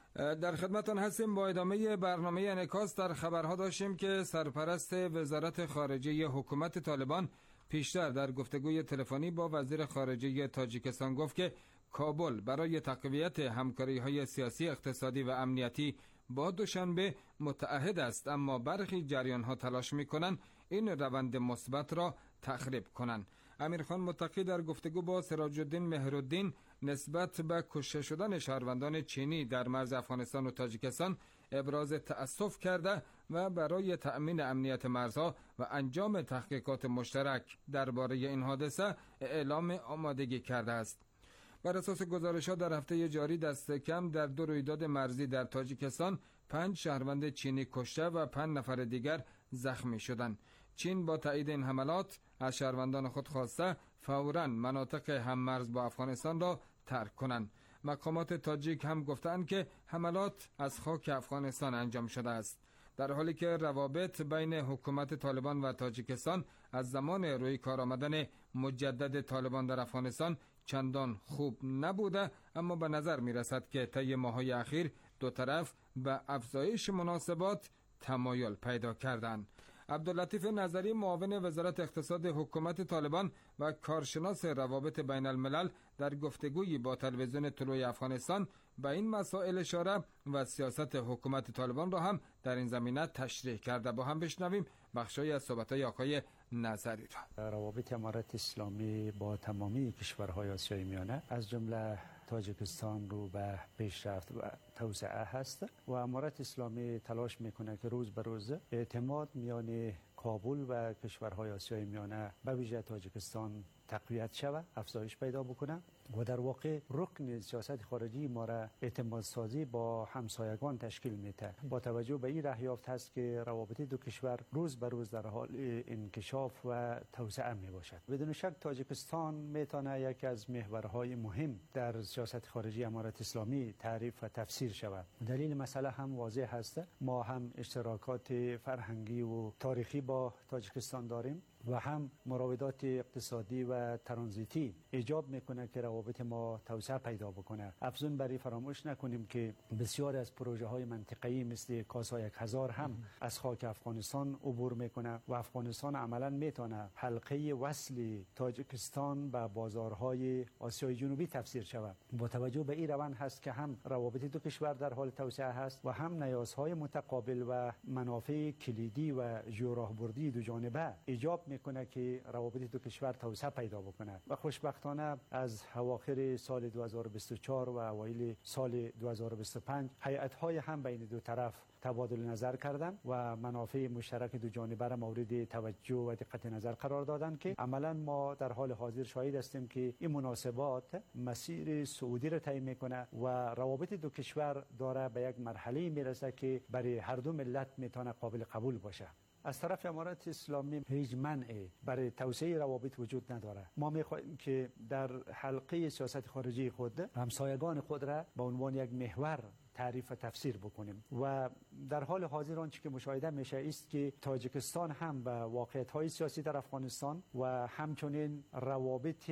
در خدمتتان هستیم. با ادامه برنامه انعکاس در خبرها داشتیم که سرپرست وزارت خارجه حکومت طالبان پیشتر در گفتگوی تلفنی با وزیر خارجه تاجیکستان گفت که کابل برای تقویت همکاری‌های سیاسی، اقتصادی و امنیتی با دوشنبه متعهد است، اما برخی جریان‌ها تلاش می‌کنند این روند مثبت را تخریب کنند. امیرخان متقی در گفتگو با سراج الدین مهرالدین نسبت به کشته شدن شهروندان چینی در مرز افغانستان و تاجیکستان ابراز تأسف کرده و برای تأمین امنیت مرزها و انجام تحقیقات مشترک درباره این حادثه اعلام آمادگی کرده است. بر اساس گزارش‌ها در هفته جاری دست کم در 2 رویداد مرزی در تاجیکستان 5 شهروند چینی کشته و 5 نفر دیگر زخمی شدند. چین با تایید این حملات از شهروندان خود خواسته فوراً مناطق هممرز با افغانستان را ترک کنند. مقامات تاجیک هم گفتند که حملات از خاک افغانستان انجام شده است، در حالی که روابط بین حکومت طالبان و تاجیکستان از زمان روی کار آمدن مجدد طالبان در افغانستان چندان خوب نبوده، اما به نظر می رسد که طی ماه‌های اخیر دو طرف به افزایش مناسبات تمایل پیدا کردند. عبداللطیف نظری معاون وزارت اقتصاد حکومت طالبان و کارشناس روابط بین الملل در گفتگویی با تلویزیون طلوع افغانستان به این مسائل اشاره و سیاست حکومت طالبان را هم در این زمینه تشریح کرده. با هم بشنویم بخشی از صحبت‌های آقای نظری را. روابط امارت اسلامی با تمامی کشورهای آسیای میانه از جمله تاجیکستان رو به پیشرفت و توسعه هست و امارت اسلامی تلاش میکنه که روز به روز اعتماد میان کابل و کشورهای آسیای میانه به ویژه تاجیکستان تقویت شود، افزایش پیدا بکنه و در واقع رکن سیاست خارجی ما را اعتماد سازی با همسایگان تشکیل میده. با توجه به این رهیافت هست که روابط دو کشور روز به روز در حال انکشاف و توسعه می باشد. بدون شک تاجیکستان میتونه یکی از محورهای مهم در سیاست خارجی امارت اسلامی تعریف و تفسیر شود. دلیل مسئله هم واضح هست، ما هم اشتراکات فرهنگی و تاریخی با تاجیکستان داریم و هم مراودات اقتصادی و ترانزیتی ایجاب میکنه که روابط ما توسعه پیدا بکنه. افزون بر این فراموش نکنیم که بسیار از پروژه های منطقه‌ای مثل کاسا 1000 هم از خاک افغانستان عبور میکنه و افغانستان عملا میتونه حلقه وصل تاجیکستان به بازارهای آسیای جنوبی تفسیر شود. با توجه به این روند هست که هم روابط دو کشور در حال توسعه هست و هم نیازهای متقابل و منافع کلیدی و جوراهبردی دو جانبه ایجاب میکنه که روابط دو کشور توسعه پیدا بکنه و خوشبختانه از اواخر سال 2024 و اوایل سال 2025 هیئت‌های هم بین دو طرف تبادل نظر کردند و منافع مشترک دو جانبه را مورد توجه و دقت نظر قرار دادند که عملا ما در حال حاضر شاهد هستیم که این مناسبات مسیر صعودی را طی میکنه و روابط دو کشور داره به یک مرحله میرسه که برای هر دو ملت میتونه قابل قبول باشه. از طرف امارت اسلامی هیچ منعی برای توسعه روابط وجود نداره. ما می‌خواهیم که در حلقه سیاست خارجی خود همسایگان خود را به عنوان یک محور تعریف و تفسیر بکنیم و در حال حاضر آنچه که مشاهده میشه است که تاجیکستان هم به واقعیت‌های سیاسی در افغانستان و همچنین روابط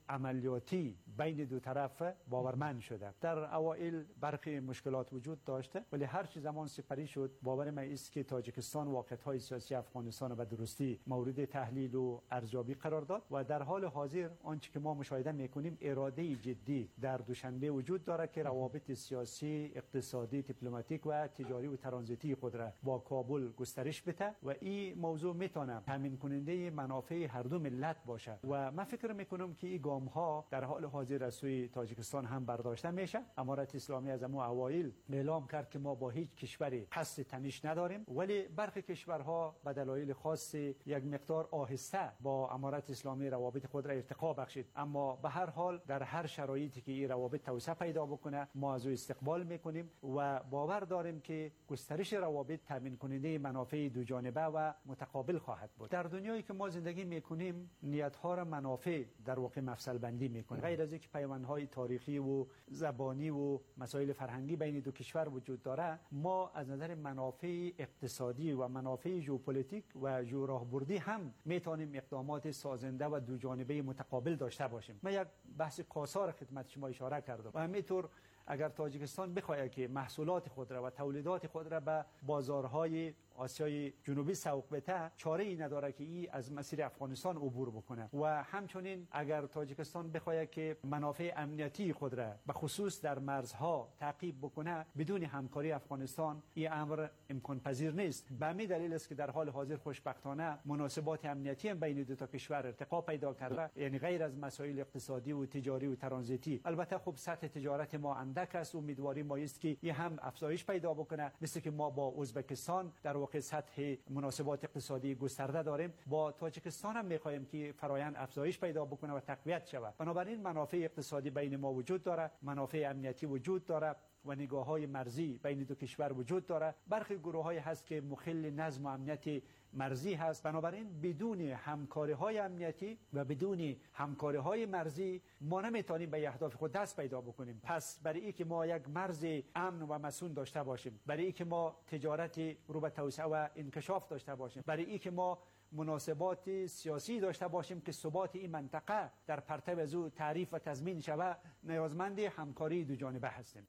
عملیاتی بین دو طرف باورمند شده. در اوایل برخی مشکلات وجود داشته ولی هر چه زمان سپری شد باور من است که تاجیکستان واقعیت‌های سیاسی افغانستان به درستی مورد تحلیل و ارزیابی قرار داد و در حال حاضر آنچه که ما مشاهده می‌کنیم اراده جدی در دوشنبه وجود دارد که روابط سیاسی، اقتصادی، دیپلماتیک و تجاری و ترانزیتی خود را با کابل گسترش بده و این موضوع میتونه تامین کننده منافع هر دو ملت باشه و من فکر میکنم که این گام ها در حال حاضر از سوی تاجیکستان هم برداشته میشه. امارت اسلامی از امو اوایل اعلام کرد که ما با هیچ کشوری قصد تنش نداریم ولی برخی کشورها به دلایل خاص یک مقدار آهسته با امارت اسلامی روابط خود را ارتقا بخشید، اما به هر حال در هر شرایطی که این روابط توسعه پیدا بکنه ما از او استقبال میکنیم و باور داریم که گسترش روابط تامین کننده منافع دو جانبه و متقابل خواهد بود. در دنیایی که ما زندگی میکنیم نیت‌ها را منافع در واقع مفصل بندی میکنه. غیر از اینکه پیوندهای تاریخی و زبانی و مسائل فرهنگی بین دو کشور وجود داره، ما از نظر منافع اقتصادی و منافع ژئوپلیتیک و جوراهبردی هم میتونیم اقدامات سازنده و دو جانبه متقابل داشته باشیم. من یک بحث کاسا خدمت شما اشاره کردم و همینطور اگر تاجیکستان بخواهد که محصولات خود را و تولیدات خود را به بازارهای آسیای جنوبی سوق بده، چاره ای نداره که این از مسیر افغانستان عبور بکنه و همچنین اگر تاجیکستان بخواهد که منافع امنیتی خود را به خصوص در مرزها تعقیب بکنه بدون همکاری افغانستان این امر امکان پذیر نیست. به همین دلیل است که در حال حاضر خوشبختانه مناسبات امنیتی هم بین دو تا کشور ارتقا پیدا کرده، یعنی غیر از مسائل اقتصادی و تجاری و ترانزیتی. البته خب سطح تجارت ما اندک است، امیدواری ما است که این هم افزایش پیدا بکنه، مثل که ما با ازبکستان در واقع سطح مناسبات اقتصادی گسترده داریم. با تاجیکستان هم می‌خواهیم که فرایند افزایش پیدا بکنه و تقویت شود. بنابراین منافع اقتصادی بین ما وجود داره، منافع امنیتی وجود داره و نگاه‌های مرزی بین دو کشور وجود داره. برخی گروه‌های هست که مخل نظم و امنیت مرزی هست. بنابراین بدون همکاری‌های امنیتی و بدون همکاری‌های مرزی ما نمیتونیم به اهداف خود دست پیدا بکنیم. پس برای اینکه ما یک مرز امن و مسئول داشته باشیم، برای اینکه ما تجارت رو به توسعه و انکشاف داشته باشیم، برای اینکه ما مناسبات سیاسی داشته باشیم که ثبات این منطقه در پرتو از او تعریف و تضمین شود، نیازمند همکاری دو جانبه هستیم.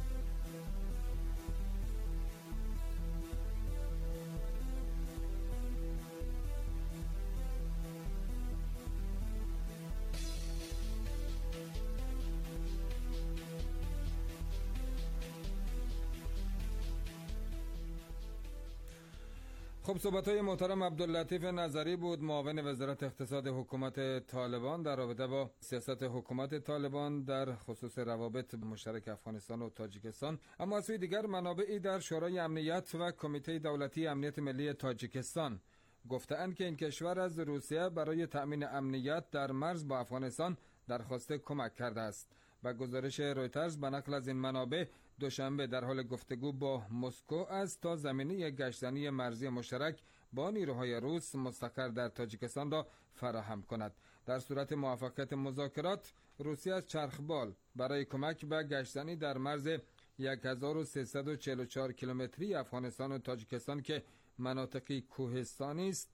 خب صحبت‌های محترم عبداللطیف نظری بود، معاون وزارت اقتصاد حکومت طالبان در رابطه با سیاست حکومت طالبان در خصوص روابط مشترک افغانستان و تاجیکستان. اما از سوی دیگر منابعی در شورای امنیت و کمیته دولتی امنیت ملی تاجیکستان گفتند که این کشور از روسیه برای تأمین امنیت در مرز با افغانستان درخواست کمک کرده است. و گزارش رویترز به نقل از این منابع دوشنبه در حال گفتگو با مسکو است تا زمینه گشتنی مرزی مشترک با نیروهای روس مستقر در تاجیکستان را فراهم کند. در صورت موفقیت مذاکرات، روسیه از چرخبال برای کمک به گشتنی در مرز 1344 کیلومتری افغانستان و تاجیکستان که مناطقی کوهستانی است